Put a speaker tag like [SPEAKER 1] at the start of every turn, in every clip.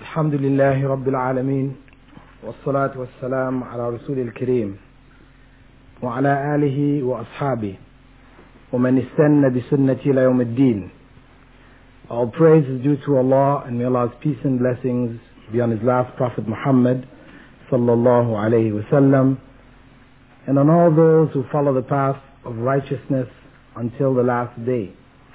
[SPEAKER 1] الحمد لله رب العالمين والصلاة والسلام على رسول الكريم وعلى آله وأصحابه ومن استنى بسنة إلى يوم الدين. All praise is due to Allah, and may Allah's peace and blessings be on His last Prophet Muhammad sallallahu alayhi wasallam, and on all those who follow the path of righteousness until the last day.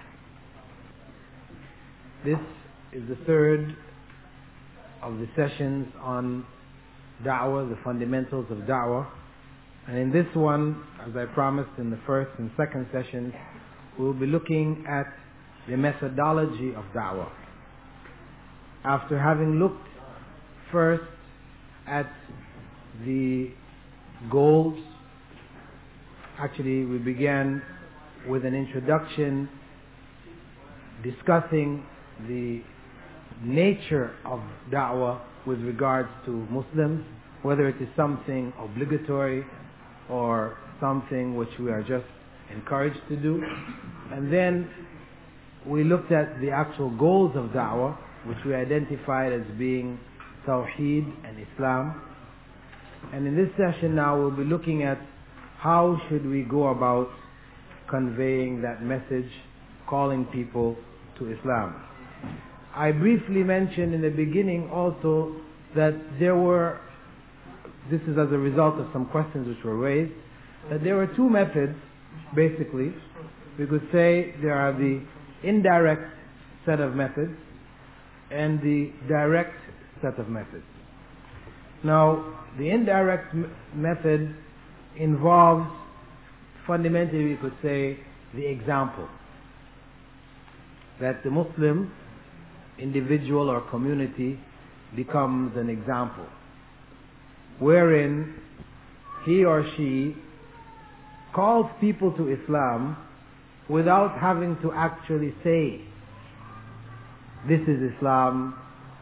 [SPEAKER 1] This is the third of the sessions on da'wah, the fundamentals of da'wah. And in this one, as I promised in the first and second sessions, we will be looking at the methodology of da'wah. After having looked first at the goals, actually we began with an introduction discussing the nature of da'wah with regards to Muslims, whether it is something obligatory or something which we are just encouraged to do. And then we looked at the actual goals of da'wah, which we identified as being Tawheed and Islam. And in this session now we'll be looking at how should we go about conveying that message, calling people to Islam. I briefly mentioned in the beginning also that this is as a result of some questions which were raised, that there were two methods, basically. We could say there are the indirect set of methods and the direct set of methods. Now, the indirect method involves, fundamentally we could say, the example. That the Muslim individual or community becomes an example, wherein he or she calls people to Islam without having to actually say, this is Islam,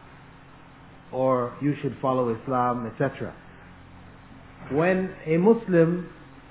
[SPEAKER 1] or you should follow Islam, etc. When a Muslim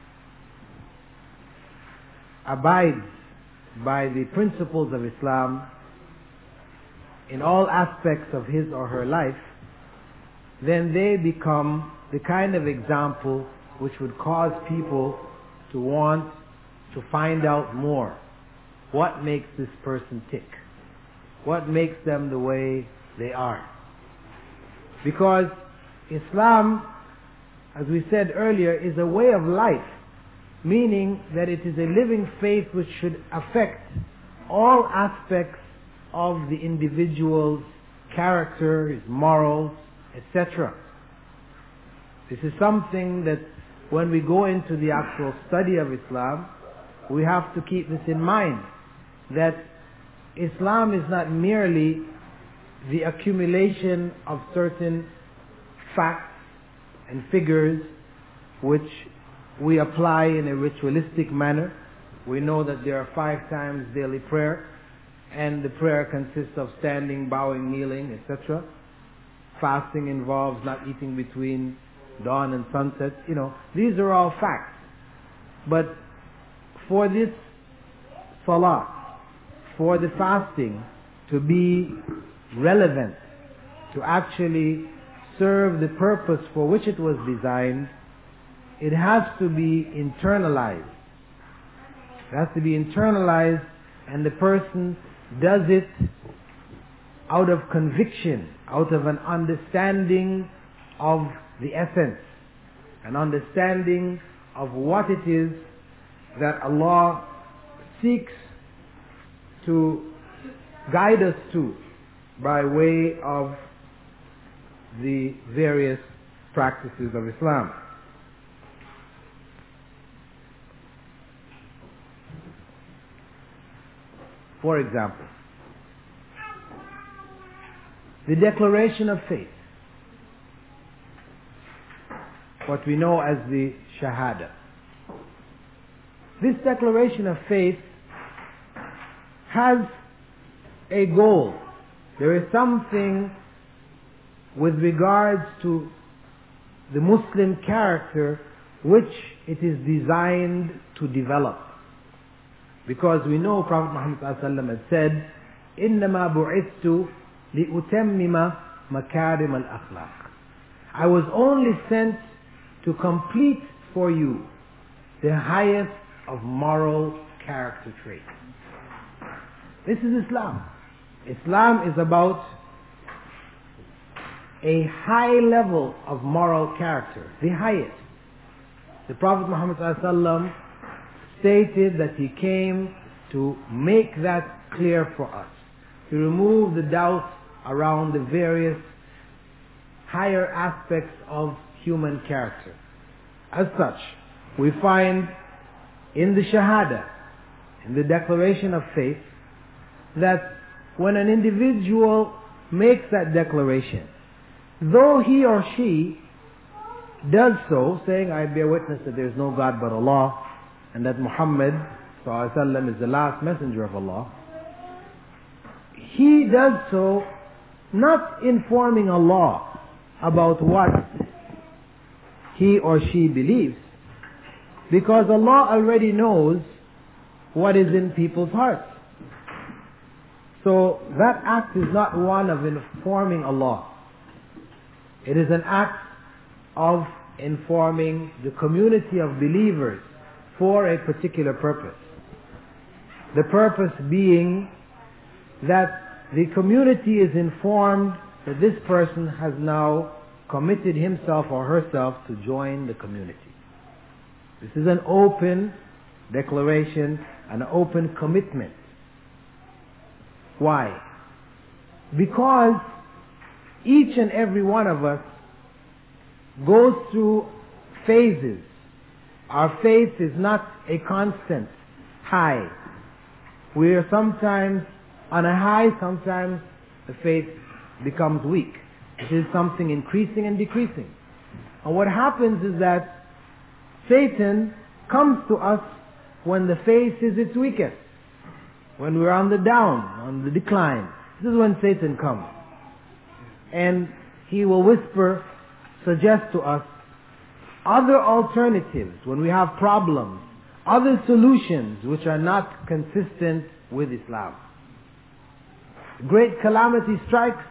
[SPEAKER 1] abides by the principles of Islam in all aspects of his or her life, then they become the kind of example which would cause people to want to find out more. What makes this person tick? What makes them the way they are? Because Islam, as we said earlier, is a way of life, meaning that it is a living faith which should affect all aspects of the individual's character, his morals, etc. This is something that when we go into the actual study of Islam, we have to keep this in mind, that Islam is not merely the accumulation of certain facts and figures which we apply in a ritualistic manner. We know that there are 5 times daily prayer, and the prayer consists of standing, bowing, kneeling, etc. Fasting involves not eating between dawn and sunset. These are all facts. But for this salah, for the fasting to be relevant, to actually serve the purpose for which it was designed, it has to be internalized. It has to be internalized, and the person does it out of conviction, out of an understanding of the essence, an understanding of what it is that Allah seeks to guide us to by way of the various practices of Islam. For example, the declaration of faith, what we know as the Shahada. This declaration of faith has a goal. There is something with regards to the Muslim character which it is designed to develop. Because we know Prophet Muhammad ﷺ had said, إِنَّمَا بُعِثْتُ لِأُتَمِّمَ makarim al-akhlaq. I was only sent to complete for you the highest of moral character traits. This is Islam. Islam is about a high level of moral character, the highest. The Prophet Muhammad ﷺ stated that he came to make that clear for us, to remove the doubts around the various higher aspects of human character. As such, we find in the Shahada, in the declaration of faith, that when an individual makes that declaration, though he or she does so, saying, I bear witness that there is no God but Allah, and that Muhammad ﷺ is the last messenger of Allah, he does so not informing Allah about what he or she believes, because Allah already knows what is in people's hearts. So that act is not one of informing Allah. It is an act of informing the community of believers for a particular purpose. The purpose being that the community is informed that this person has now committed himself or herself to join the community. This is an open declaration, an open commitment. Why? Because each and every one of us goes through phases. Our faith is not a constant high. We are sometimes on a high, sometimes the faith becomes weak. It is something increasing and decreasing. And what happens is that Satan comes to us when the faith is its weakest, when we're on the down, on the decline. This is when Satan comes. And he will whisper, suggest to us other alternatives when we have problems, other solutions which are not consistent with Islam. Great calamity strikes,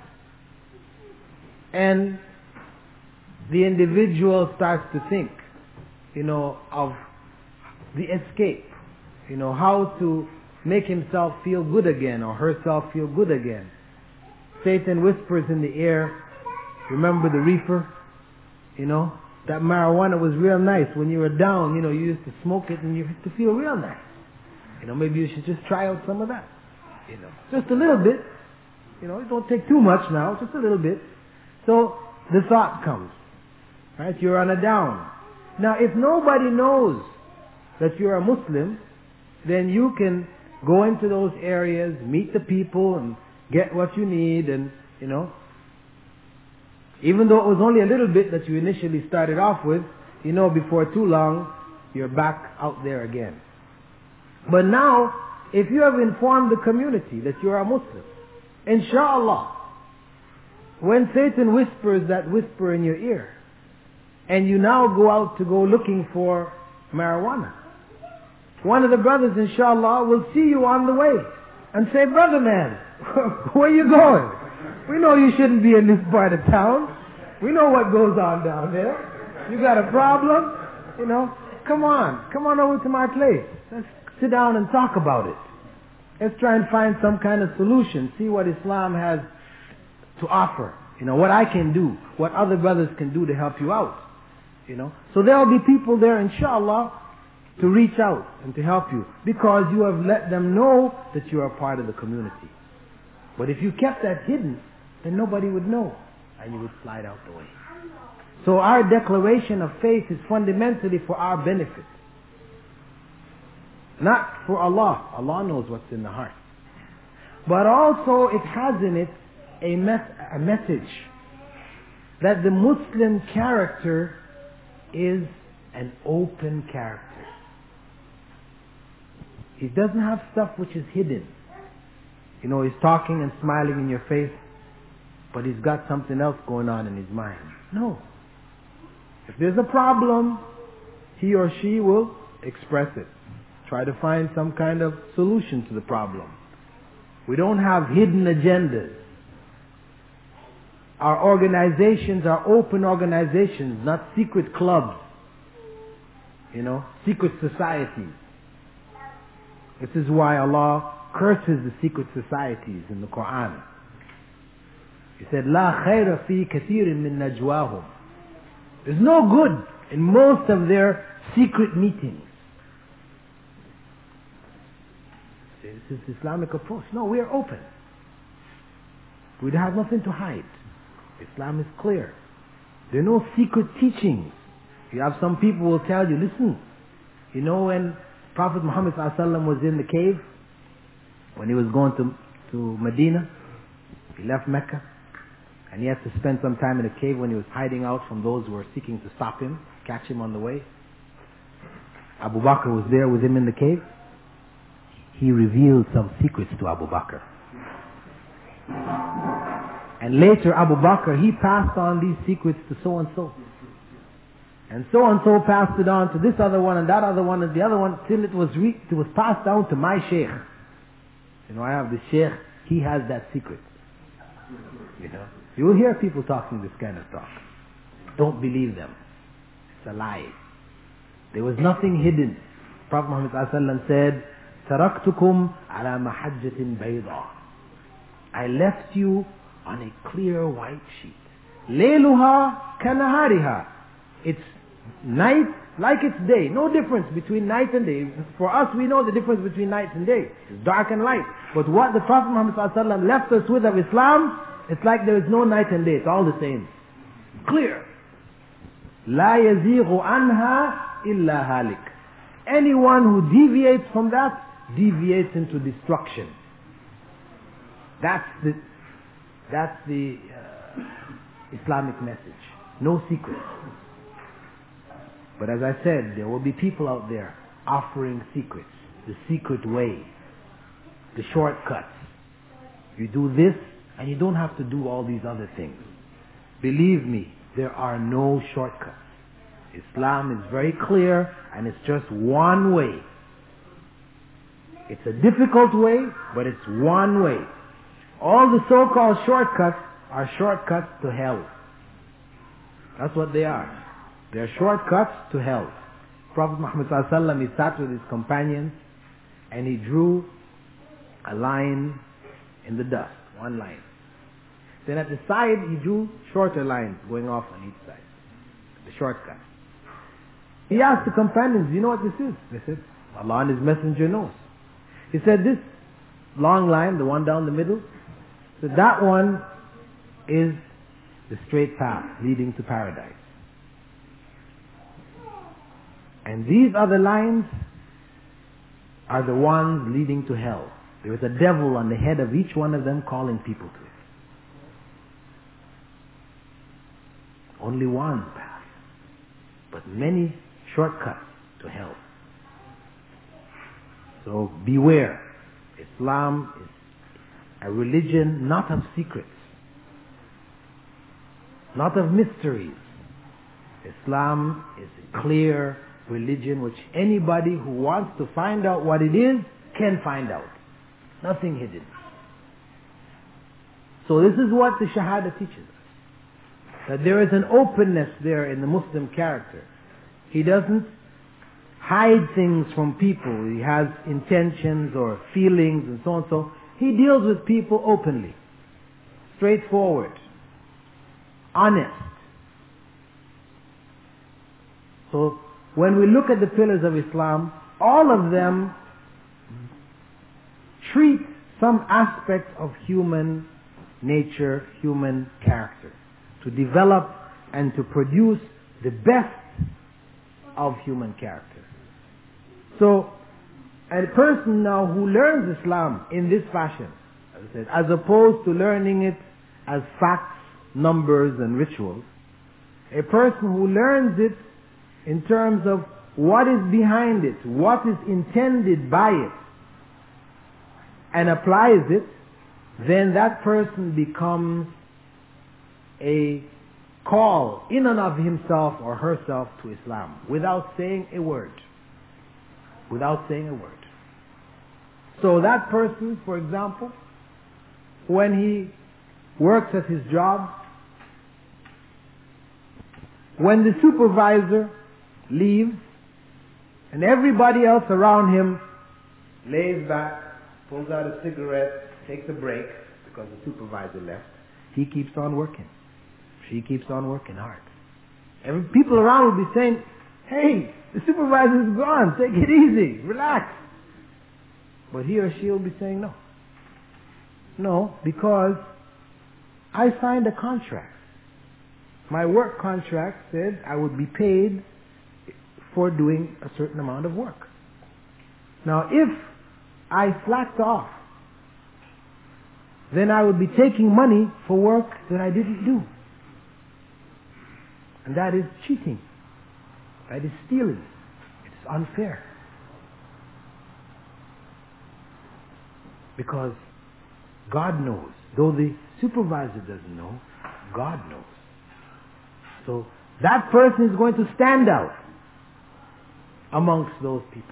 [SPEAKER 1] and the individual starts to think, of the escape, how to make himself feel good again or herself feel good again. Satan whispers in the ear, remember the reefer? That marijuana was real nice. When you were down, you used to smoke it and you used to feel real nice. Maybe you should just try out some of that. Just a little bit. It don't take too much now, just a little bit. So the thought comes, right? You're on a down. Now, if nobody knows that you're a Muslim, then you can go into those areas, meet the people, and get what you need, and even though it was only a little bit that you initially started off with, before too long, you're back out there again. But now, if you have informed the community that you're a Muslim, inshallah, when Satan whispers that whisper in your ear, and you now go out to go looking for marijuana, one of the brothers, inshallah, will see you on the way and say, brother man, where you going? We know you shouldn't be in this part of town. We know what goes on down there. You got a problem? Come on over to my place. Let's sit down and talk about it. Let's try and find some kind of solution. See what Islam has to offer. What I can do, what other brothers can do to help you out. So there will be people there, inshallah, to reach out and to help you, because you have let them know that you are a part of the community. But if you kept that hidden, then nobody would know, and you would slide out the way. So our declaration of faith is fundamentally for our benefit, not for Allah. Allah knows what's in the heart. But also it has in it a message that the Muslim character is an open character. He doesn't have stuff which is hidden. He's talking and smiling in your face, but he's got something else going on in his mind. No. If there's a problem, he or she will express it. Try to find some kind of solution to the problem. We don't have hidden agendas. Our organizations are open organizations, not secret clubs. Secret societies. This is why Allah curses the secret societies in the Quran. He said, "La khayra fi kathirin min najwahum." There's no good in most of their secret meetings. This is the Islamic approach. No, we are open. We have nothing to hide. Islam is clear. There are no secret teachings. You have some people who will tell you, listen, when Prophet Muhammad ﷺ was in the cave, when he was going to Medina, he left Mecca, and he had to spend some time in a cave when he was hiding out from those who were seeking to stop him, catch him on the way. Abu Bakr was there with him in the cave. He revealed some secrets to Abu Bakr. And later Abu Bakr, he passed on these secrets to so-and-so. And so-and-so passed it on to this other one and that other one and the other one till it was passed down to my sheikh. I have the sheikh, he has that secret. You will hear people talking this kind of talk. Don't believe them. It's a lie. There was nothing hidden. Prophet Muhammad ﷺ said, "Taraktukum ala mahajjatin bayda." I left you on a clear white sheet. Layluha kanahariha. It's night like it's day. No difference between night and day. For us, we know the difference between night and day. It's dark and light. But what the Prophet Muhammad ﷺ left us with of Islam, it's like there is no night and day. It's all the same. Clear. La yazighu anha illa halik. Anyone who deviates from that, deviates into destruction. That's the Islamic message. No secrets. But as I said, there will be people out there offering secrets. The secret way. The shortcuts. You do this and you don't have to do all these other things. Believe me, there are no shortcuts. Islam is very clear and it's just one way. It's a difficult way, but it's one way. All the so-called shortcuts are shortcuts to hell. That's what they are. They are shortcuts to hell. Prophet Muhammad ﷺ, he sat with his companions and he drew a line in the dust, one line. Then at the side he drew shorter lines going off on each side. The shortcut. He asked the companions, you know what this is? They said, Allah and His Messenger knows. He said, this long line, the one down the middle, so that one is the straight path leading to paradise. And these other lines are the ones leading to hell. There is a devil on the head of each one of them calling people to it. Only one path, but many shortcuts to hell. So beware. Islam is a religion not of secrets, not of mysteries. Islam is a clear religion which anybody who wants to find out what it is can find out. Nothing hidden. So this is what the Shahada teaches us. That there is an openness there in the Muslim character. He doesn't hide things from people. He has intentions or feelings and so on. So he deals with people openly, straightforward, honest. So when we look at the pillars of Islam, all of them treat some aspect of human nature, human character, to develop and to produce the best of human character. So, a person now who learns Islam in this fashion, as I said, as opposed to learning it as facts, numbers and rituals, a person who learns it in terms of what is behind it, what is intended by it, and applies it, then that person becomes a call in and of himself or herself to Islam without saying a word. Without saying a word. So that person, for example, when he works at his job, when the supervisor leaves and everybody else around him lays back, pulls out a cigarette, takes a break because the supervisor left, he keeps on working. She keeps on working hard. People around will be saying, hey, the supervisor's gone, take it easy, relax. But he or she will be saying no. No, because I signed a contract. My work contract said I would be paid for doing a certain amount of work. Now, if I slacked off, then I would be taking money for work that I didn't do. And that is cheating. That is stealing. It's unfair. Because God knows. Though the supervisor doesn't know, God knows. So that person is going to stand out amongst those people.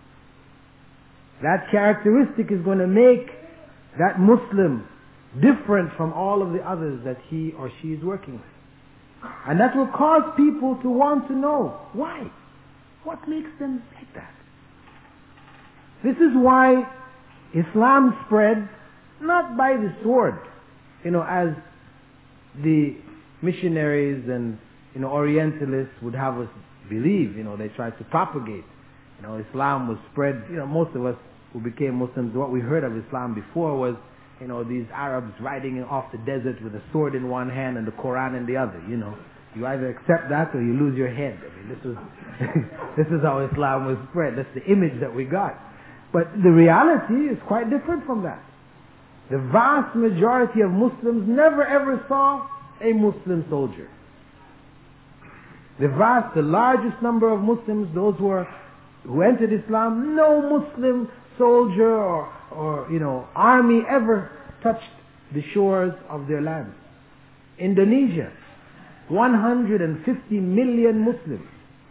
[SPEAKER 1] That characteristic is going to make that Muslim different from all of the others that he or she is working with. And that will cause people to want to know why. What makes them like that? This is why Islam spread not by the sword, as the missionaries and Orientalists would have us believe. They tried to propagate. Islam was spread. Most of us who became Muslims, what we heard of Islam before was, these Arabs riding off the desert with a sword in one hand and the Quran in the other. You either accept that or you lose your head. This is how Islam was spread. That's the image that we got. But the reality is quite different from that. The vast majority of Muslims never ever saw a Muslim soldier. The largest number of Muslims, those who entered Islam, no Muslim soldier or army ever touched the shores of their land. Indonesia, 150 million Muslims.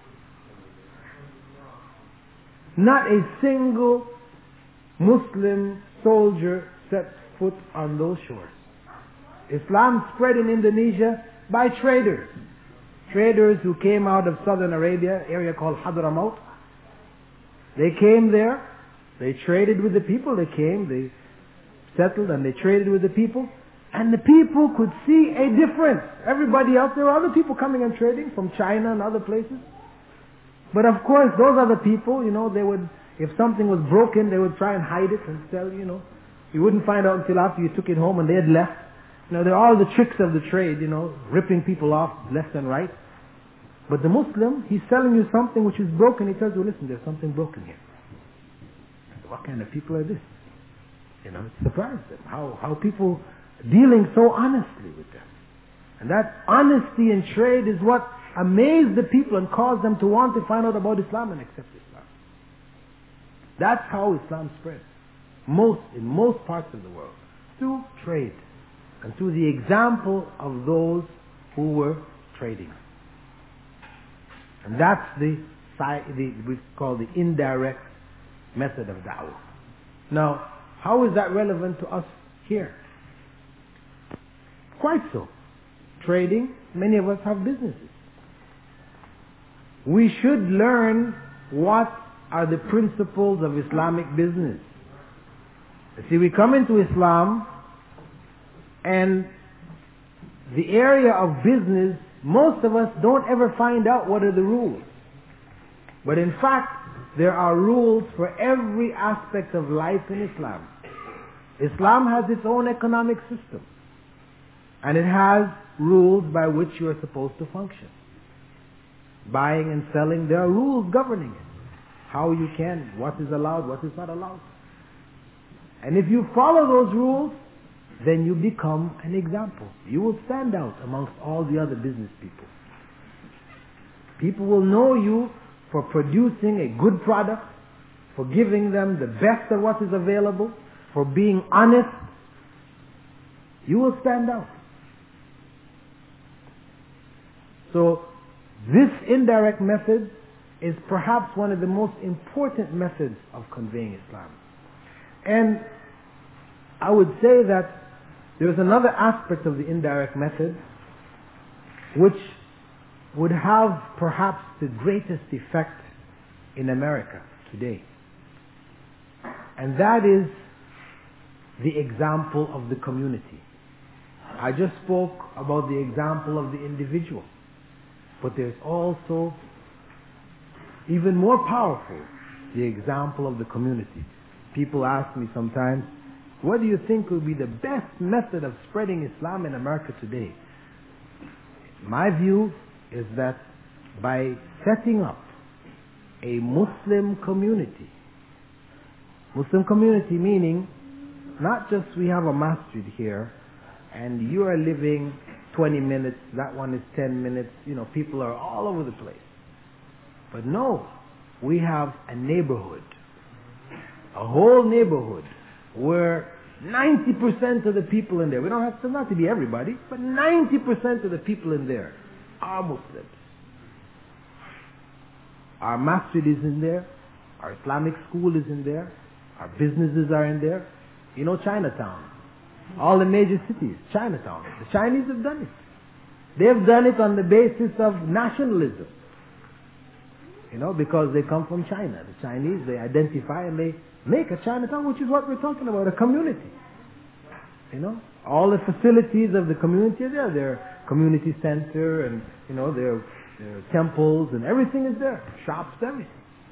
[SPEAKER 1] Not a single Muslim soldier set foot on those shores. Islam spread in Indonesia by traders. Traders who came out of southern Arabia, area called Hadramaut. They came there, they traded with the people, they settled and they traded with the people, and the people could see a difference. Everybody else, there were other people coming and trading from China and other places. But of course, those other people, they would, if something was broken, they would try and hide it and sell, You wouldn't find out until after you took it home and they had left. There are all the tricks of the trade, ripping people off left and right. But the Muslim, he's selling you something which is broken. He tells you, listen, there's something broken here. What kind of people are this? It surprised them. How people dealing so honestly with them. And that honesty in trade is what amazed the people and caused them to want to find out about Islam and accept Islam. That's how Islam spread. In most parts of the world. Through trade. And through the example of those who were trading. And that's we call the indirect method of da'wah. Now, how is that relevant to us here? Quite so. Trading, many of us have businesses. We should learn what are the principles of Islamic business. You see, we come into Islam and the area of business, most of us don't ever find out what are the rules. But in fact, there are rules for every aspect of life in Islam. Islam has its own economic system. And it has rules by which you are supposed to function. Buying and selling, there are rules governing it. How you can, what is allowed, what is not allowed. And if you follow those rules, then you become an example. You will stand out amongst all the other business people. People will know you for producing a good product, for giving them the best of what is available, for being honest. You will stand out. So, this indirect method is perhaps one of the most important methods of conveying Islam. And I would say that there is another aspect of the indirect method which would have perhaps the greatest effect in America today. And that is the example of the community. I just spoke about the example of the individual. But there's also, even more powerful, the example of the community. People ask me sometimes, what do you think would be the best method of spreading Islam in America today? My view is that by setting up a Muslim community meaning not just we have a masjid here and you are living 20 minutes, that one is 10 minutes, people are all over the place. But no, we have a neighborhood, a whole neighborhood where 90% of the people in there, we don't have to, not to be everybody, but 90% of the people in there are Muslims. Our masjid is in there, our Islamic school is in there, our businesses are in there. Chinatown. All the major cities, Chinatown. The Chinese have done it. They've done it on the basis of nationalism. Because they come from China. The Chinese, they identify and they make a Chinatown, which is what we're talking about, a community. All the facilities of the community are there. Their community center and, their temples and everything is there. Shops, everything.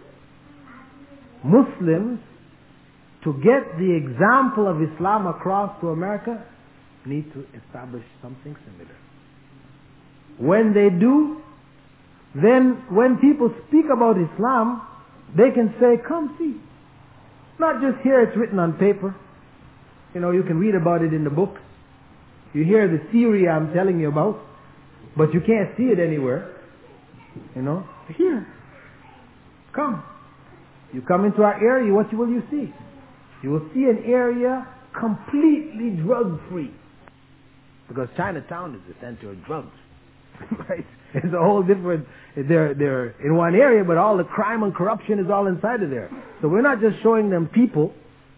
[SPEAKER 1] Muslims, to get the example of Islam across to America, need to establish something similar. When they do, then when people speak about Islam, they can say, come see. Not just here, it's written on paper. You can read about it in the books. You hear the theory I'm telling you about, but you can't see it anywhere. Here. Come. You come into our area, what will you see? You will see an area completely drug-free. Because Chinatown is the center of drugs. Right? It's a whole different, they're in one area, but all the crime and corruption is all inside of there. So we're not just showing them people,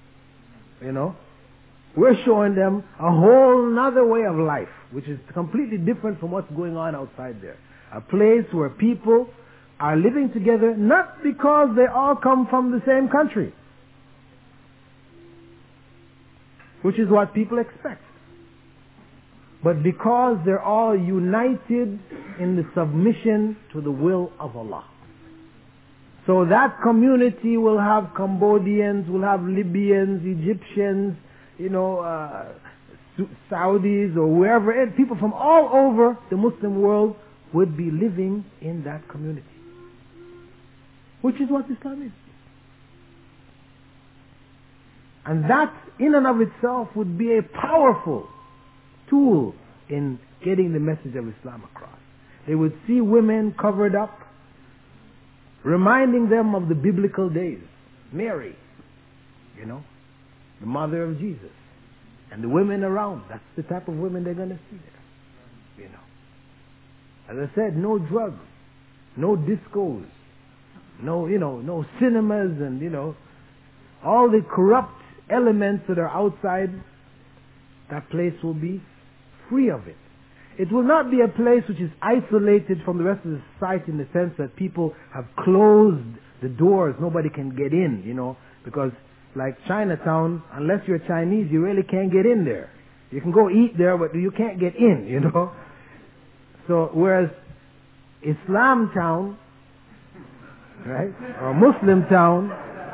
[SPEAKER 1] we're showing them a whole other way of life, which is completely different from what's going on outside there. A place where people are living together not because they all come from the same country, which is what people expect, but because they're all united in the submission to the will of Allah. So that community will have Cambodians, will have Libyans, Egyptians, Saudis or wherever, and people from all over the Muslim world would be living in that community, which is what Islam is. And that in and of itself would be a powerful tool in getting the message of Islam across. They would see women covered up, reminding them of the biblical days. Mary, the mother of Jesus, and the women around. That's the type of women they're going to see there. As I said, no drugs, no discos, no cinemas, and all the corrupt elements that are outside. That place will be free of it. It will not be a place which is isolated from the rest of the society in the sense that people have closed the doors, nobody can get in, because like Chinatown, unless you're Chinese, you really can't get in there. You can go eat there, but you can't get in, So, whereas Islam town, right, or Muslim town,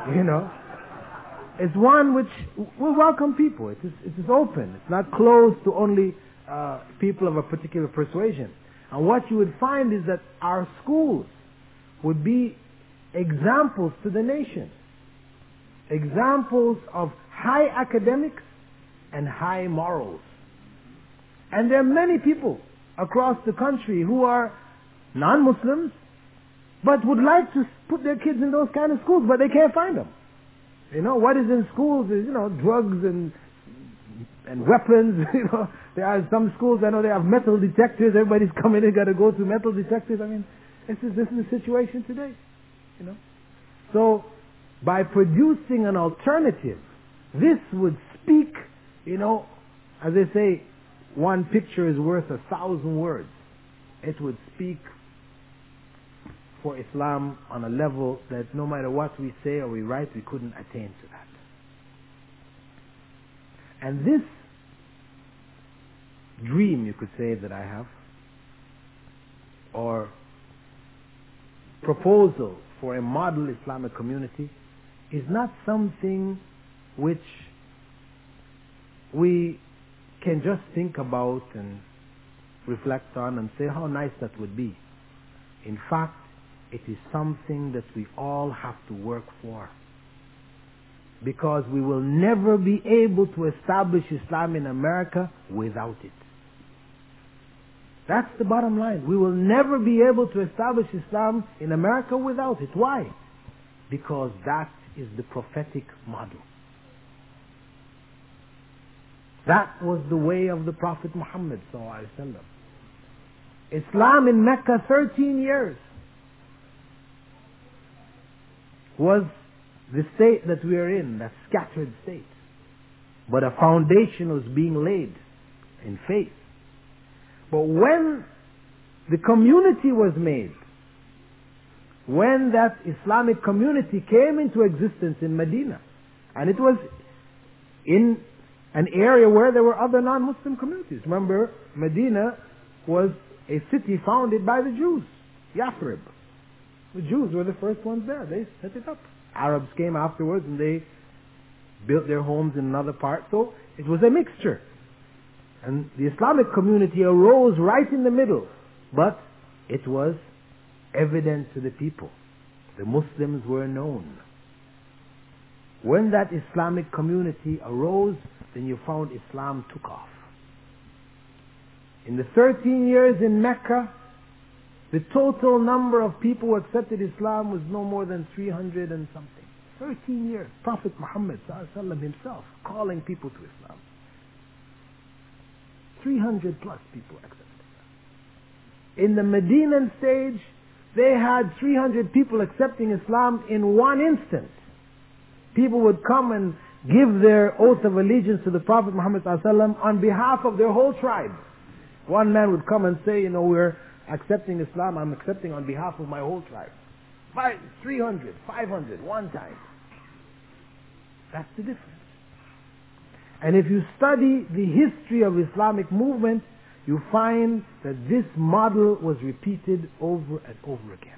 [SPEAKER 1] is one which will welcome people. It is open. It's not closed to only people of a particular persuasion. And what you would find is that our schools would be examples to the nation. Examples of high academics and high morals. And there are many people across the country who are non-Muslims but would like to put their kids in those kind of schools, but they can't find them. What is in schools is, drugs and weapons. There are some schools, I know they have metal detectors. Everybody's coming in, got to go through metal detectors. I mean, this is the situation today. So, by producing an alternative, this would speak, as they say, one picture is worth 1,000 words. It would speak for Islam on a level that no matter what we say or we write, we couldn't attain to that. And this dream, you could say, that I have, or proposal for a model Islamic community, is not something which we can just think about and reflect on and say how nice that would be. In fact, it is something that we all have to work for. Because we will never be able to establish Islam in America without it. That's the bottom line. We will never be able to establish Islam in America without it. Why? Because that is the prophetic model. That was the way of the Prophet Muhammad sallallahu alaihi wasallam. Islam in Mecca 13 years was the state that we are in, that scattered state. But a foundation was being laid in faith. But when the community was made, when that Islamic community came into existence in Medina, and it was in an area where there were other non-Muslim communities. Remember, Medina was a city founded by the Jews, Yathrib. The Jews were the first ones there. They set it up. Arabs came afterwards and they built their homes in another part. So it was a mixture. And the Islamic community arose right in the middle. But it was evident to the people. The Muslims were known. When that Islamic community arose, then you found Islam took off. In the 13 years in Mecca, the total number of people who accepted Islam was no more than 300 and something. 13 years. Prophet Muhammad ﷺ himself calling people to Islam. 300 plus people accepted Islam. In the Medinan stage, they had 300 people accepting Islam in one instant. People would come and give their oath of allegiance to the Prophet Muhammad ﷺ on behalf of their whole tribe. One man would come and say, we're accepting Islam, I'm accepting on behalf of my whole tribe. 300, 500, one time. That's the difference. And if you study the history of Islamic movement, you find that this model was repeated over and over again.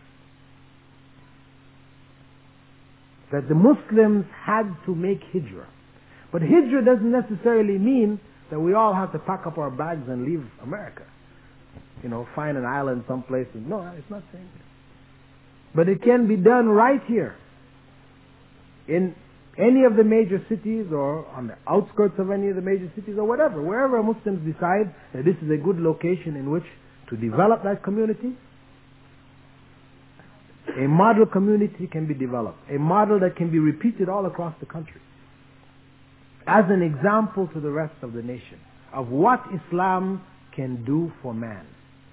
[SPEAKER 1] That the Muslims had to make hijrah. But hijrah doesn't necessarily mean that we all have to pack up our bags and leave America. Find an island someplace. No, it's not saying that. But it can be done right here. In any of the major cities or on the outskirts of any of the major cities or whatever. Wherever Muslims decide that this is a good location in which to develop that community, a model community can be developed. A model that can be repeated all across the country. As an example to the rest of the nation of what Islam can do for man.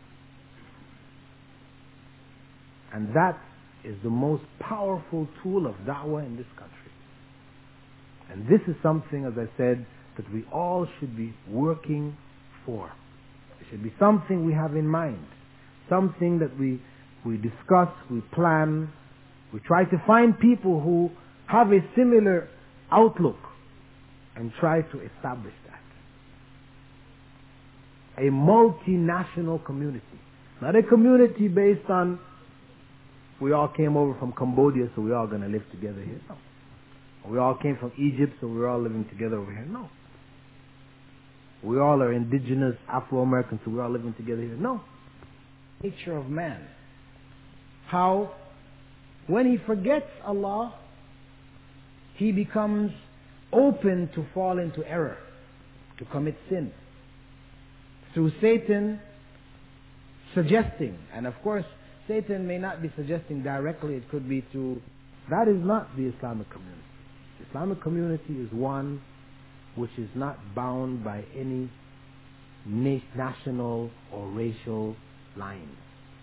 [SPEAKER 1] And that is the most powerful tool of da'wah in this country. And this is something, as I said, that we all should be working for. It should be something we have in mind. Something that we discuss, we plan, we try to find people who have a similar outlook and try to establish that. A multinational community. Not a community based on we all came over from Cambodia, so we're all going to live together here. No. We all came from Egypt, so we're all living together over here. No. We all are indigenous Afro-Americans, so we're all living together here. No. Nature of man. How, when he forgets Allah, he becomes open to fall into error, to commit sin. Through Satan suggesting, and of course, Satan may not be suggesting directly, it could be through, that is not the Islamic community. The Islamic community is one which is not bound by any national or racial lines.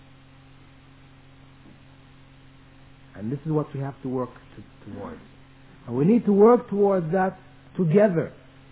[SPEAKER 1] And this is what we have to work towards. And we need to work towards that together.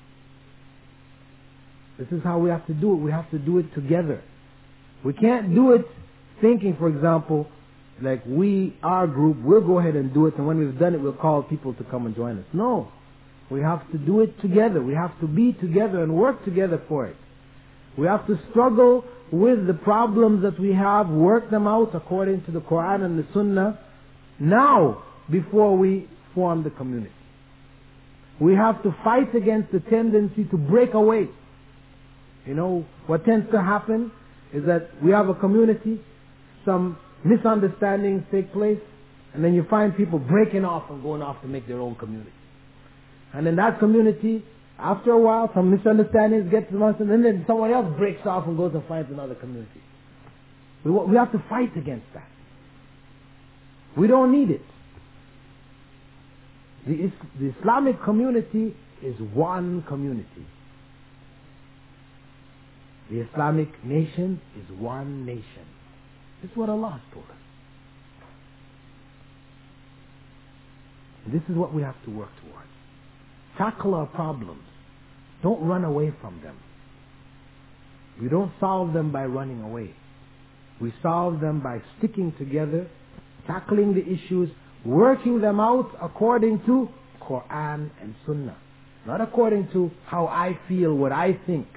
[SPEAKER 1] This is how we have to do it. We have to do it together. We can't do it thinking, for example, like our group, we'll go ahead and do it, and when we've done it, we'll call people to come and join us. No. We have to do it together. We have to be together and work together for it. We have to struggle with the problems that we have, work them out according to the Quran and the Sunnah now before we form the community. We have to fight against the tendency to break away. You know, what tends to happen is that we have a community, some misunderstandings take place, and then you find people breaking off and going off to make their own community. And in that community, after a while, some misunderstandings get to us, and then someone else breaks off and goes and finds another community. We have to fight against that. We don't need it. The Islamic community is one community. The Islamic nation is one nation. This is what Allah has told us. And this is what we have to work towards. Tackle our problems. Don't run away from them. We don't solve them by running away. We solve them by sticking together, tackling the issues, working them out according to Quran and Sunnah. Not according to how I feel, what I think.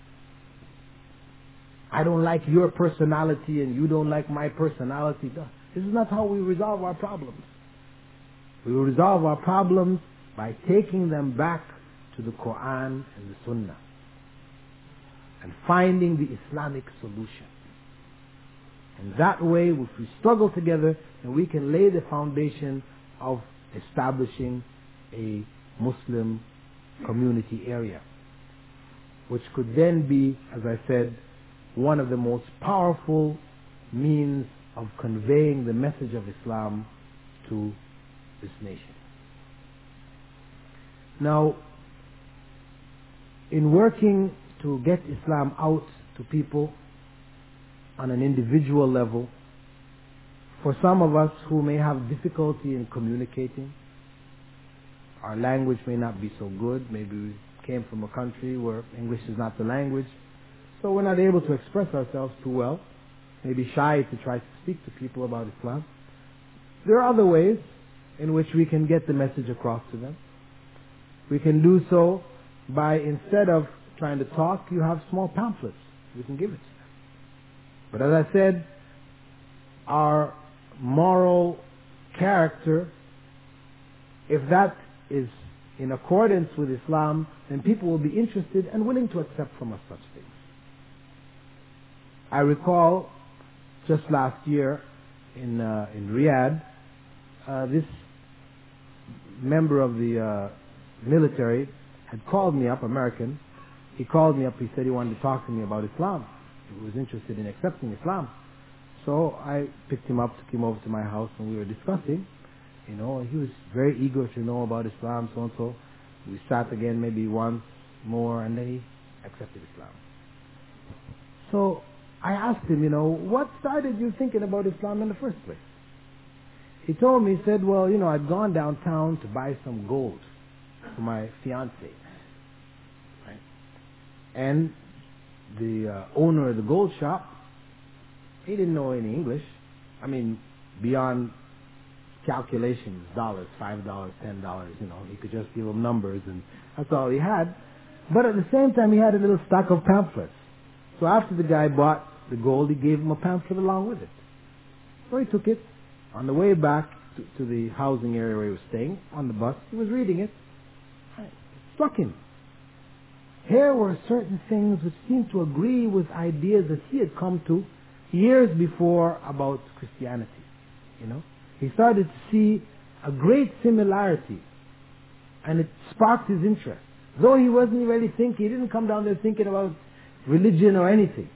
[SPEAKER 1] I don't like your personality and you don't like my personality. This is not how we resolve our problems. We resolve our problems by taking them back to the Quran and the Sunnah and finding the Islamic solution. And that way, if we struggle together, then we can lay the foundation of establishing a Muslim community area, which could then be, as I said, one of the most powerful means of conveying the message of Islam to this nation. Now, in working to get Islam out to people on an individual level, for some of us who may have difficulty in communicating, our language may not be so good, maybe we came from a country where English is not the language, so we're not able to express ourselves too well, maybe shy to try to speak to people about Islam. There are other ways in which we can get the message across to them. We can do so by, instead of trying to talk, you have small pamphlets. We can give it to them. But as I said, our moral character, if that is in accordance with Islam, then people will be interested and willing to accept from us such things. I recall just last year in Riyadh, this member of the military had called me up, American. He called me up, he said he wanted to talk to me about Islam. He was interested in accepting Islam. So I picked him up, took him over to my house, and we were discussing. You know, he was very eager to know about Islam, so and so. We sat again maybe once more, and then he accepted Islam. So I asked him, you know, what started you thinking about Islam in the first place? He told me, he said, well, you know, I'd gone downtown to buy some gold for my fiancée. Right? And the owner of the gold shop, he didn't know any English. I mean, beyond calculations, dollars, $5, $10, you know, he could just give them numbers, and that's all he had. But at the same time, he had a little stack of pamphlets. So after the guy bought the gold, he gave him a pamphlet along with it. So he took it. On the way back to the housing area where he was staying, on the bus, he was reading it. It struck him. Here were certain things which seemed to agree with ideas that he had come to years before about Christianity. You know, he started to see a great similarity, and it sparked his interest. Though he wasn't really thinking, he didn't come down there thinking about religion or anything.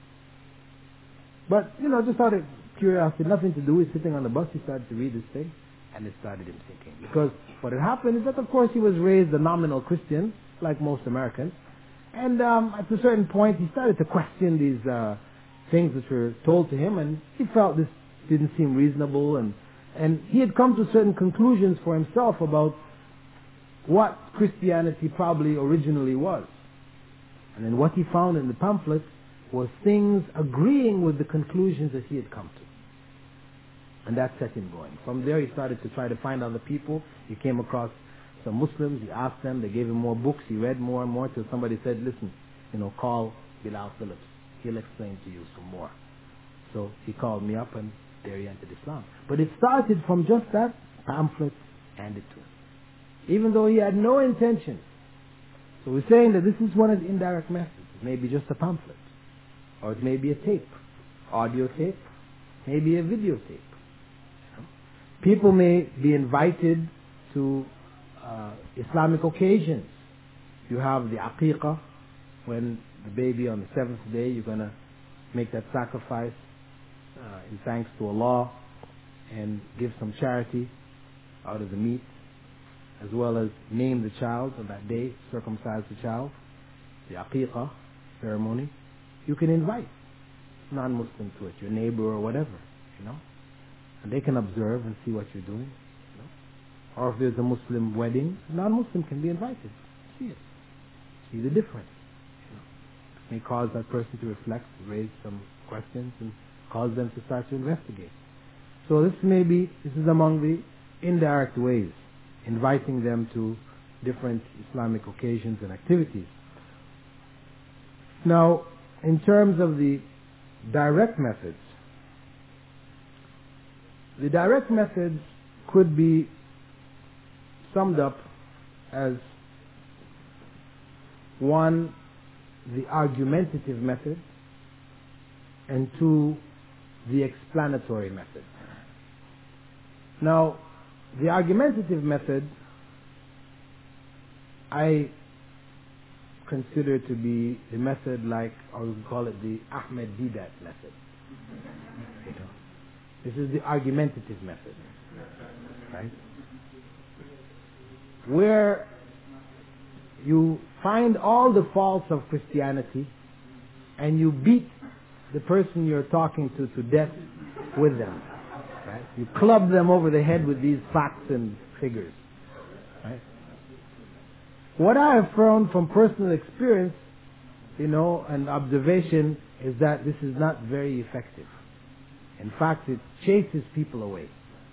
[SPEAKER 1] But, you know, just out of curiosity, nothing to do. He's sitting on the bus, he started to read this thing, and it started him thinking. Because what had happened is that, of course, he was raised a nominal Christian, like most Americans. And at a certain point, he started to question these things which were told to him, and he felt this didn't seem reasonable, and he had come to certain conclusions for himself about what Christianity probably originally was. And then what he found in the pamphlet was things agreeing with the conclusions that he had come to. And that set him going. From there he started to try to find other people. He came across some Muslims. He asked them. They gave him more books. He read more and more till somebody said, listen, call Bilal Phillips. He'll explain to you some more. So he called me up and there he entered Islam. But it started from just that pamphlet handed to him. Even though he had no intention. So we're saying that this is one of the indirect methods. It may be just a pamphlet. Or it may be a tape. Audio tape. Maybe a videotape. People may be invited to Islamic occasions. You have the aqiqah, when the baby on the seventh day, you're going to make that sacrifice in thanks to Allah and give some charity out of the meat, as well as name the child on that day, circumcise the child, the aqiqah ceremony. You can invite non-Muslim to it, your neighbor or whatever, and they can observe and see what you're doing. Or if there's a Muslim wedding, non-Muslim can be invited. See it. See the difference. It may cause that person to reflect, raise some questions, and cause them to start to investigate. So this is among the indirect ways, inviting them to different Islamic occasions and activities. Now, in terms of the direct methods, the direct methods could be summed up as one, the argumentative method, and two, the explanatory method. Now, the argumentative method I consider to be the method or we call it the Ahmed Deedat method. This is the argumentative method, right? Where you find all the faults of Christianity and you beat the person you're talking to death with them, right? You club them over the head with these facts and figures, right? What I have found from personal experience, and observation, is that this is not very effective. In fact, it chases people away,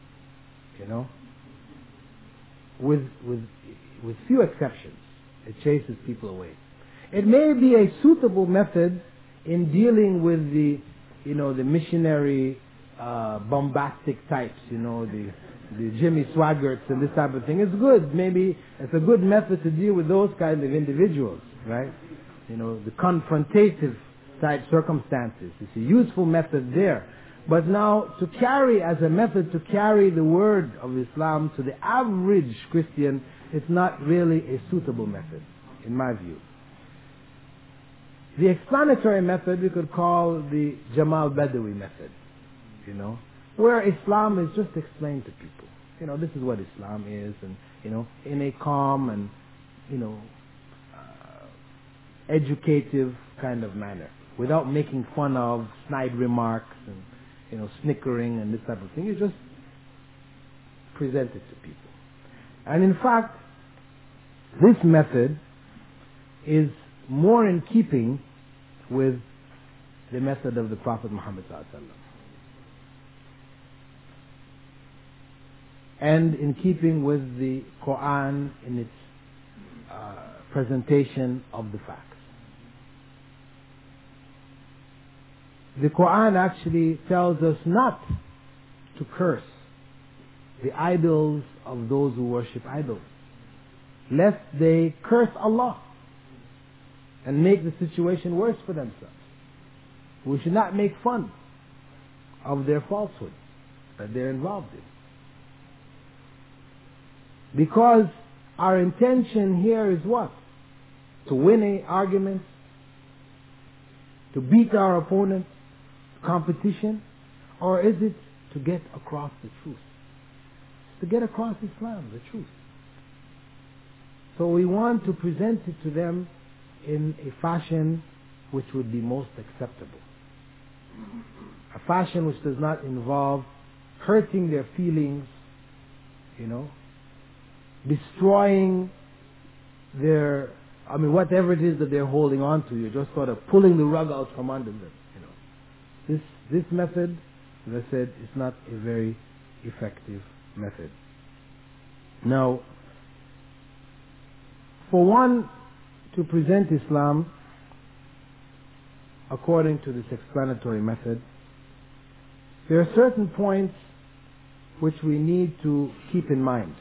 [SPEAKER 1] with few exceptions. It chases people away. It may be a suitable method in dealing with the missionary, bombastic types, the Jimmy Swaggarts and this type of thing. It's good. Maybe it's a good method to deal with those kind of individuals, right? The confrontative type circumstances. It's a useful method there. But now, as a method to carry the word of Islam to the average Christian, it's not really a suitable method, in my view. The explanatory method we could call the Jamal Badawi method, where Islam is just explained to people. This is what Islam is, and, in a calm and, educative kind of manner, without making fun of snide remarks and, snickering and this type of thing. You just present it to people. And in fact, this method is more in keeping with the method of the Prophet Muhammad ﷺ, and in keeping with the Quran in its presentation of the facts. The Quran actually tells us not to curse the idols of those who worship idols, lest they curse Allah and make the situation worse for themselves. We should not make fun of their falsehood that they're involved in. Because our intention here is what? To win an argument, to beat our opponent, competition, or is it to get across the truth? To get across Islam, the truth. So we want to present it to them in a fashion which would be most acceptable. A fashion which does not involve hurting their feelings, destroying whatever it is that they're holding on to. You're just sort of pulling the rug out from under them. This method as I said, it's not a very effective method. Now, for one to present Islam according to this explanatory method, there are certain points which we need to keep in mind.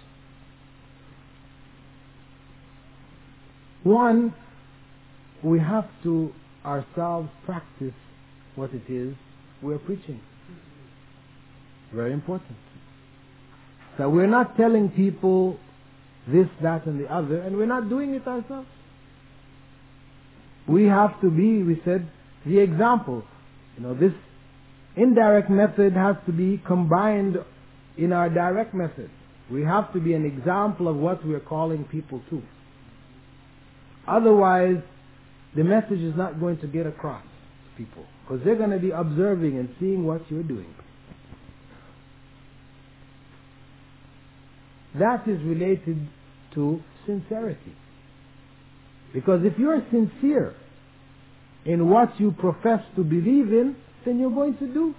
[SPEAKER 1] One, we have to ourselves practice what it is we're preaching. Very important. That we're not telling people this, that, and the other, and we're not doing it ourselves. We have to be, we said, the example. This indirect method has to be combined in our direct method. We have to be an example of what we're calling people to. Otherwise, the message is not going to get across to people, because they're going to be observing and seeing what you're doing. That is related to sincerity. Because if you're sincere in what you profess to believe in, then you're going to do.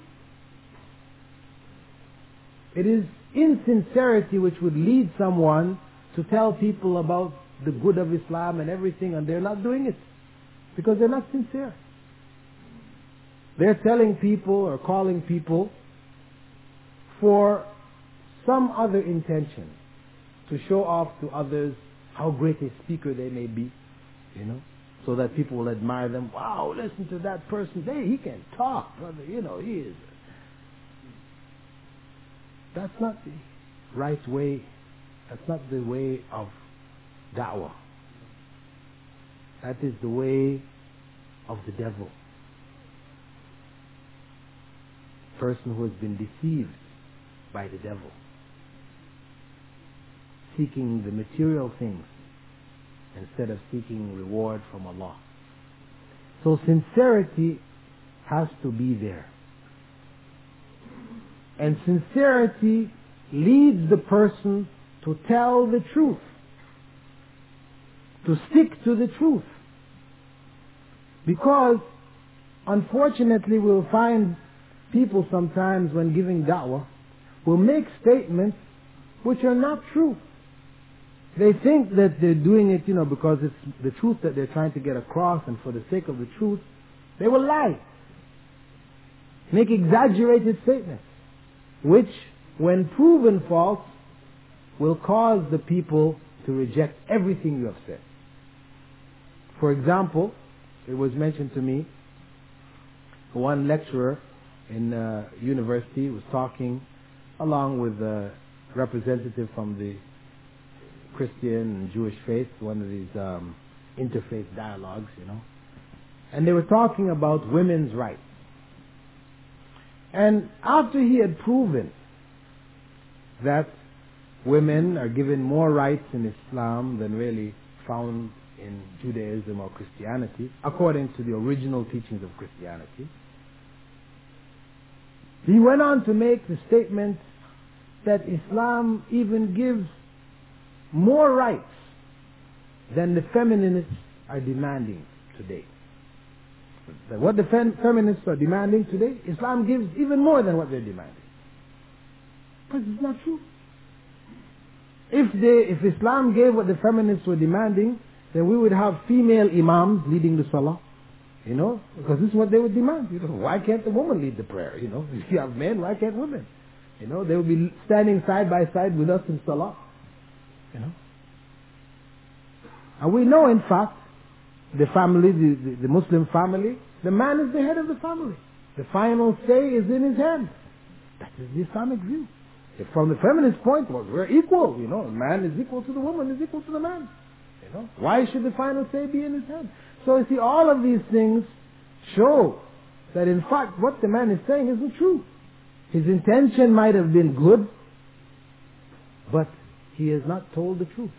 [SPEAKER 1] It is insincerity which would lead someone to tell people about the good of Islam and everything, and they're not doing it because they're not sincere. They're telling people or calling people for some other intention, to show off to others how great a speaker they may be, so that people will admire them. Wow, listen to that person. Hey, he can talk, brother. He is. That's not the right way. That's not the way of da'wah. That is the way of the devil. Person who has been deceived by the devil, seeking the material things instead of seeking reward from Allah. So sincerity has to be there. And sincerity leads the person to tell the truth, to stick to the truth. Because, unfortunately, we'll find people sometimes when giving da'wah will make statements which are not true. They think that they're doing it, because it's the truth that they're trying to get across, and for the sake of the truth, they will lie. Make exaggerated statements, which, when proven false, will cause the people to reject everything you have said. For example, it was mentioned to me, one lecturer in university was talking along with a representative from the Christian and Jewish faith, one of these interfaith dialogues, and they were talking about women's rights. And after he had proven that women are given more rights in Islam than really found in Judaism or Christianity, according to the original teachings of Christianity, he went on to make the statement that Islam even gives more rights than the feminists are demanding today. That what the feminists are demanding today, Islam gives even more than what they're demanding. But it's not true. If Islam gave what the feminists were demanding, then we would have female imams leading the salah. Because this is what they would demand. Why can't the woman lead the prayer? If you have men, why can't women? They would be standing side by side with us in salah. And we know, in fact, the family, the Muslim family, the man is the head of the family. The final say is in his hand. That is the Islamic view. If from the feminist point, well, we're equal. A man is equal to the woman, is equal to the man. Why should the final say be in his hand? So you see, all of these things show that in fact what the man is saying isn't true. His intention might have been good, but he has not told the truth.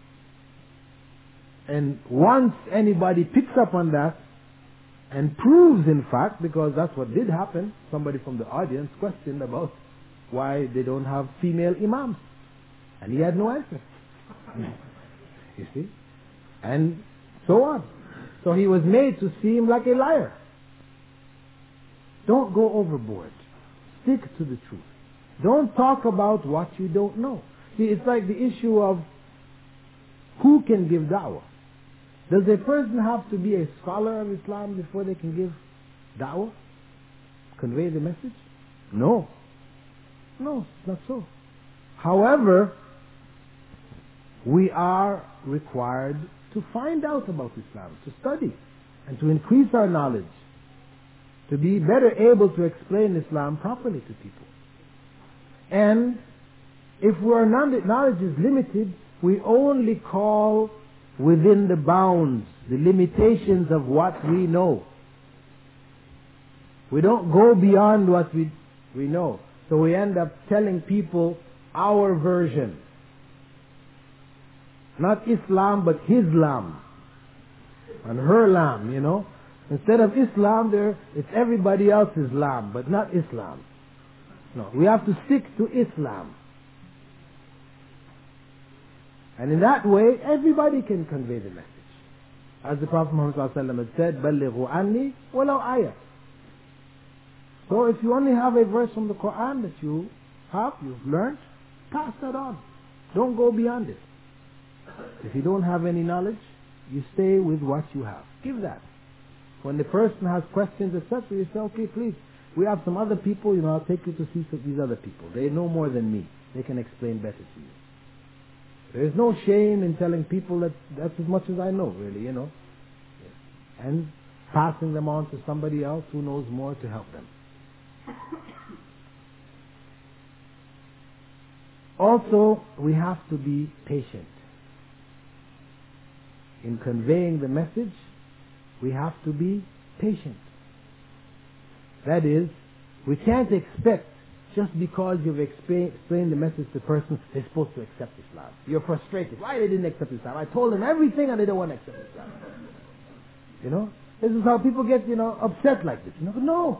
[SPEAKER 1] And once anybody picks up on that and proves, in fact, because that's what did happen, somebody from the audience questioned about why they don't have female imams. And he had no answer. You see? And so on. So he was made to seem like a liar. Don't go overboard. Stick to the truth. Don't talk about what you don't know. See, it's like the issue of who can give da'wah. Does a person have to be a scholar of Islam before they can give da'wah? Convey the message? No. No, it's not so. However, we are required to find out about Islam, to study, and to increase our knowledge, to be better able to explain Islam properly to people. And if our knowledge is limited, we only call within the bounds, the limitations of what we know. We don't go beyond what we know. So we end up telling people our version. Not Islam, but Hislam. And her lamb, you know. Instead of Islam, it's everybody else's lamb, but not Islam. No, we have to stick to Islam. And in that way, everybody can convey the message. As the Prophet Muhammad ﷺ had said, بَلِّغُوا عَنِّي وَلَوْ آيَةً. So if you only have a verse from the Quran that you've learned, pass that on. Don't go beyond it. If you don't have any knowledge, you stay with what you have. Give that. When the person has questions, etc., you say, okay, please, we have some other people, I'll take you to see these other people. They know more than me. They can explain better to you. There is no shame in telling people that that's as much as I know, really, And passing them on to somebody else who knows more to help them. Also, we have to be patient. In conveying the message, we have to be patient. That is, we can't expect just because you've explained the message to the person, they're supposed to accept Islam. You're frustrated. Why they didn't accept Islam? I told them everything and they don't want to accept Islam. This is how people get, upset like this. No.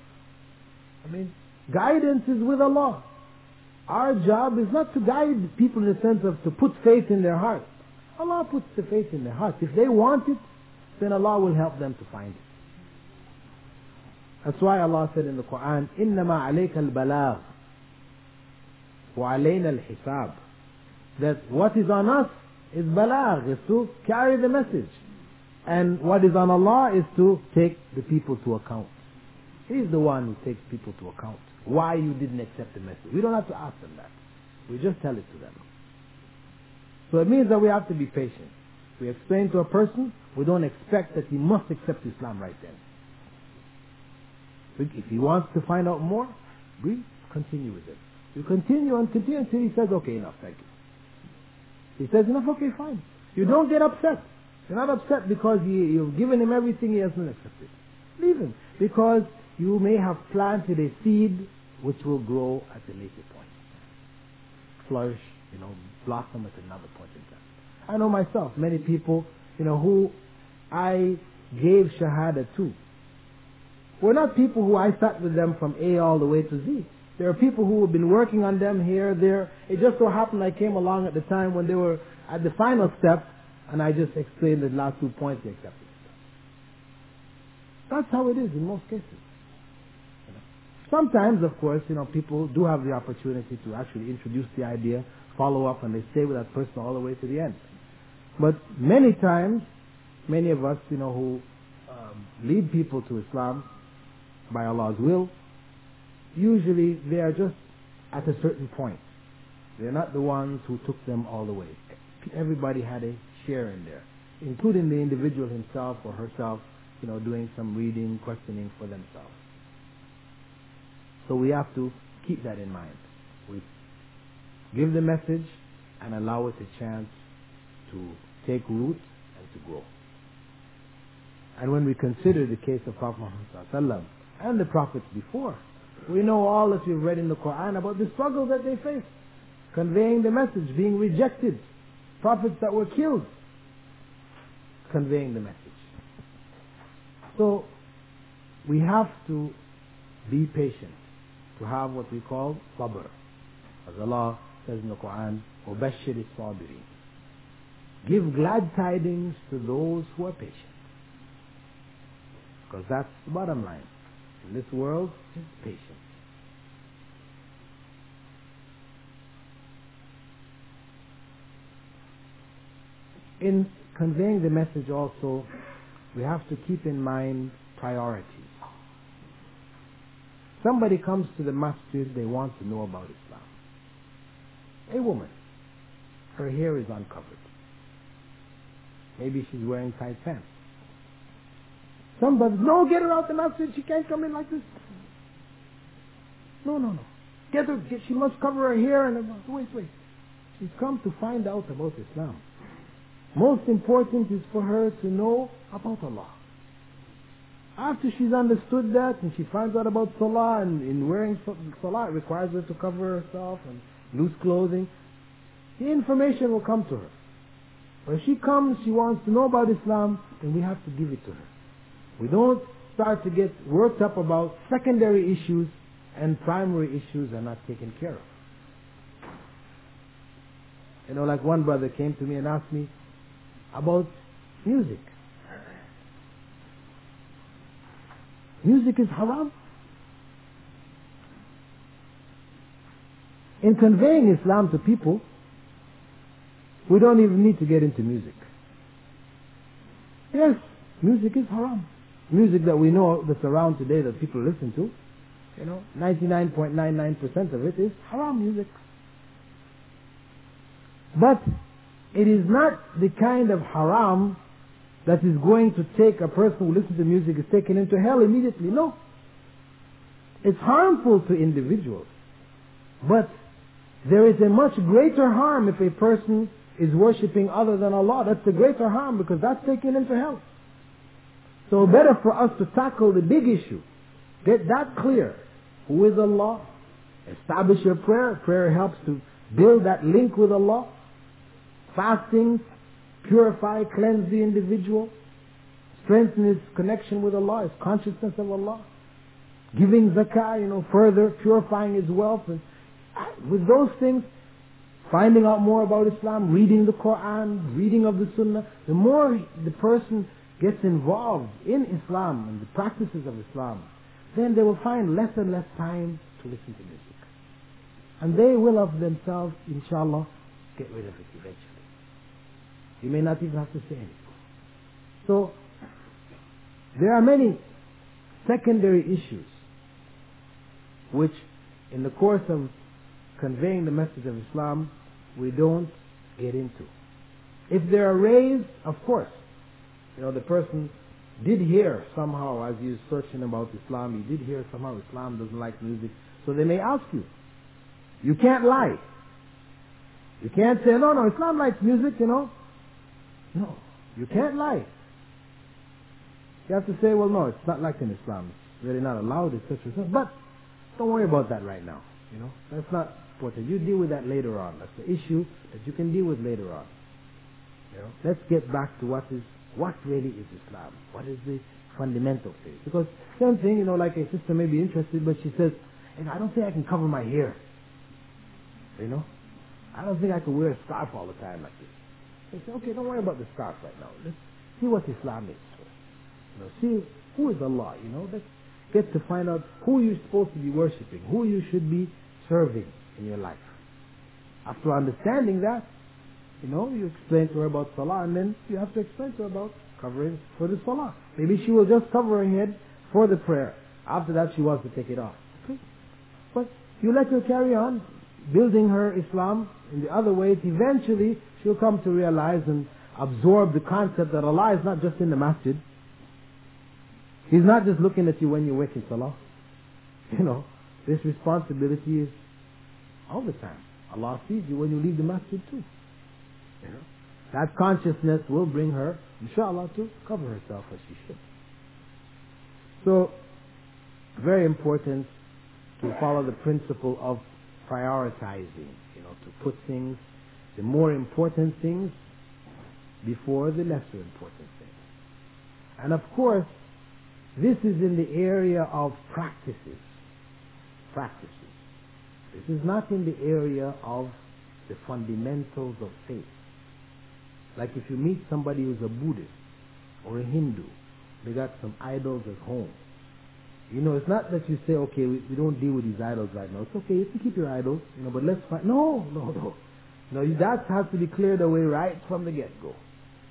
[SPEAKER 1] Guidance is with Allah. Our job is not to guide people in the sense of to put faith in their heart. Allah puts the faith in their heart. If they want it, then Allah will help them to find it. That's why Allah said in the Quran, إِنَّمَا عَلَيْكَ الْبَلَاغُ وَعَلَيْنَا الْحِسَابُ. That what is on us is balagh, is to carry the message. And what is on Allah is to take the people to account. He's the one who takes people to account. Why you didn't accept the message. We don't have to ask them that. We just tell it to them. So it means that we have to be patient. We explain to a person, we don't expect that he must accept Islam right then. If he wants to find out more, we continue with it. You continue and continue until he says, okay, enough, thank you. He says, enough, okay, fine. You don't get upset. You're not upset because you've given him everything he hasn't accepted. Leave him. Because you may have planted a seed which will grow at a later point. Flourish, blossom at another point in time. I know myself, many people, who I gave Shahada to. Were not people who I sat with them from A all the way to Z. There are people who have been working on them here, there. It just so happened I came along at the time when they were at the final step, and I just explained the last 2 points they accepted. That's how it is in most cases. Sometimes, of course, people do have the opportunity to actually introduce the idea, follow up, and they stay with that person all the way to the end. But many times, many of us, who lead people to Islam by Allah's will, usually they are just at a certain point. They're not the ones who took them all the way. Everybody had a share in there, including the individual himself or herself, doing some reading, questioning for themselves. So we have to keep that in mind. We give the message and allow it a chance to take root and to grow. And when we consider the case of Prophet Muhammad and the prophets before, we know all that we've read in the Quran about the struggle that they faced, conveying the message, being rejected, prophets that were killed, conveying the message. So we have to be patient, to have what we call sabr. As Allah says in the Quran, وَبَشِّرِ الصَّابِرِينَ. Give glad tidings to those who are patient. Because that's the bottom line. In this world, just patience. in conveying the message also, we have to keep in mind priorities. Somebody comes to the masjid, they want to know about Islam. A woman, her hair is uncovered. Maybe she's wearing tight pants. Somebody, no, get her out the masjid, she can't come in like this. No. She must cover her hair and wait. She's come to find out about Islam. Most important is for her to know about Allah. After she's understood that and she finds out about Salah and in wearing Salah, it requires her to cover herself and loose clothing, the information will come to her. But if she comes, she wants to know about Islam, then we have to give it to her. We don't start to get worked up about secondary issues and primary issues are not taken care of. You know, like one brother came to me and asked me about music. Music is haram. In conveying Islam to people, we don't even need to get into music. Yes, music is haram. Music that we know that's around today that people listen to, 99.99% of it is haram music. But it is not the kind of haram that is going to take a person who listens to music is taken into hell immediately. No. It's harmful to individuals. But there is a much greater harm if a person is worshipping other than Allah. That's a greater harm because that's taken into hell. So better for us to tackle the big issue. Get that clear. Who is Allah? Establish your prayer. Prayer helps to build that link with Allah. Fasting, purify, cleanse the individual. Strengthen his connection with Allah, his consciousness of Allah. Giving zakah, further purifying his wealth. And with those things, finding out more about Islam, reading the Quran, reading of the Sunnah, the more the person gets involved in Islam and the practices of Islam, then they will find less and less time to listen to music. And they will of themselves, inshallah, get rid of it eventually. You may not even have to say anything. So, there are many secondary issues which, in the course of conveying the message of Islam, we don't get into. If they are raised, of course, the person did hear somehow, as he was searching about Islam, he did hear somehow Islam doesn't like music. So they may ask you. You can't lie. You can't say, no, Islam likes music, No, you can't lie. You have to say, well, no, it's not like in Islam. It's really not allowed, etc. But don't worry about that right now. That's not important. You deal with that later on. That's the issue that you can deal with later on. Let's get back to what really is Islam. What is the fundamental faith? Because same thing, like a sister may be interested, but she says, I don't think I can cover my hair. I don't think I can wear a scarf all the time like this. They say, okay, don't worry about the scarf right now. Let's see what Islam is first. See who is Allah. Let's get to find out who you're supposed to be worshipping, who you should be serving in your life. After understanding that, you explain to her about Salah, and then you have to explain to her about covering for the Salah. Maybe she will just cover her head for the prayer. After that, she wants to take it off. Okay? But you let her carry on building her Islam in the other ways. Eventually, she'll come to realize and absorb the concept that Allah is not just in the masjid. He's not just looking at you when you wake in Salah. This responsibility is all the time. Allah sees you when you leave the masjid too. That consciousness will bring her, inshallah, to cover herself as she should. So, very important to follow the principle of prioritizing, to put things, the more important things, before the lesser important things. And of course, this is in the area of practices. This is not in the area of the fundamentals of faith. Like if you meet somebody who's a Buddhist or a Hindu, they got some idols at home. It's not that you say, okay, we don't deal with these idols right now. It's okay, you can keep your idols, but let's find... No. That has to be cleared away right from the get-go.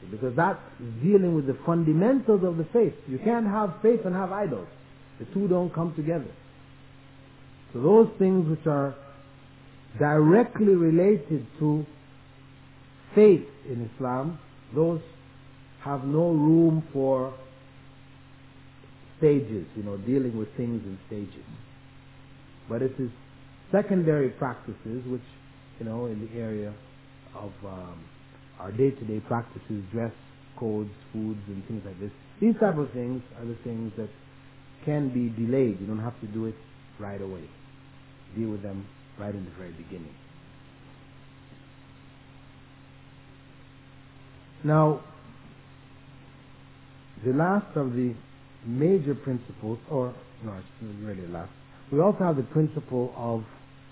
[SPEAKER 1] because that is dealing with the fundamentals of the faith. You can't have faith and have idols. The two don't come together. So those things which are directly related to faith in Islam, those have no room for stages, dealing with things in stages. But it is secondary practices which, in the area of our day-to-day practices, dress codes, foods, and things like this. These type of things are the things that can be delayed. You don't have to do it right away. Deal with them right in the very beginning. Now, the last of the major principles, or no, it's really last. We also have the principle of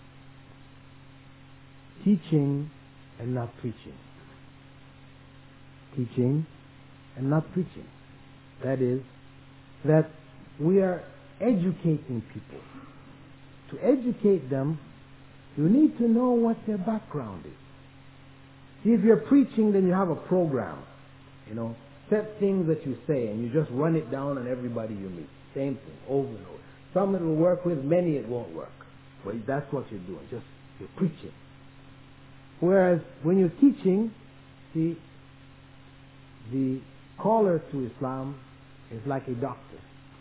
[SPEAKER 1] teaching and not preaching. Teaching and not preaching. That is, that we are educating people. To educate them, you need to know what their background is. See, if you're preaching, then you have a program. Set things that you say, and you just run it down on everybody you meet. Same thing, over and over. Some it will work with, many it won't work. But that's what you're doing. You're preaching. Whereas when you're teaching, see, the caller to Islam is like a doctor.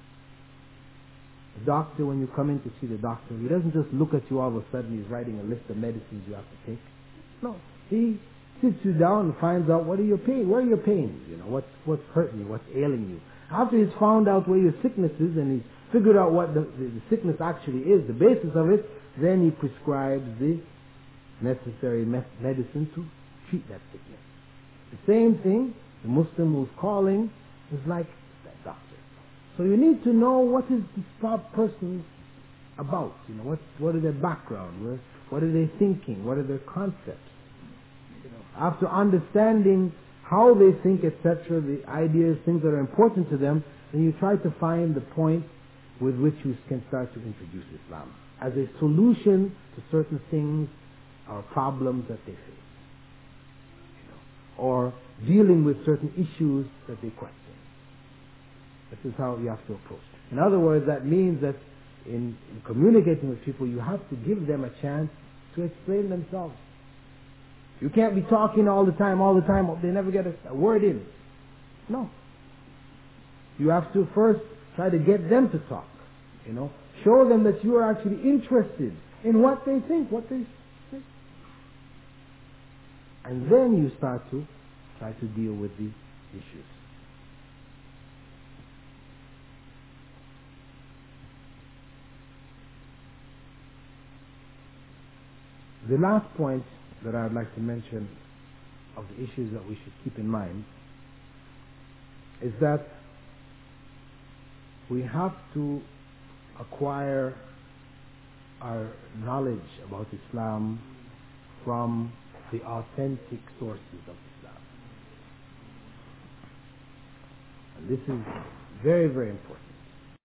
[SPEAKER 1] The doctor, when you come in to see the doctor, he doesn't just look at you all of a sudden, he's writing a list of medicines you have to take. No, he sits you down and finds out what are your pain, where are your pains, what's hurting you, what's ailing you. After he's found out where your sickness is and he's figured out what the sickness actually is, the basis of it, then he prescribes the necessary medicine to treat that sickness. The same thing, the Muslim who's calling is like that doctor. So you need to know what is this person about, what is their background, what are they thinking, what are their concepts. After understanding how they think, etc., the ideas, things that are important to them, then you try to find the point with which you can start to introduce Islam as a solution to certain things or problems that they face, or dealing with certain issues that they question. This is how you have to approach. In other words, that means that in communicating with people, you have to give them a chance to explain themselves. You can't be talking all the time, they never get a word in. No. You have to first try to get them to talk, Show them that you are actually interested in what they think, what they say. And then you start to try to deal with the issues. The last point that I would like to mention of the issues that we should keep in mind is that we have to acquire our knowledge about Islam from the authentic sources of Islam. And this is very, very important.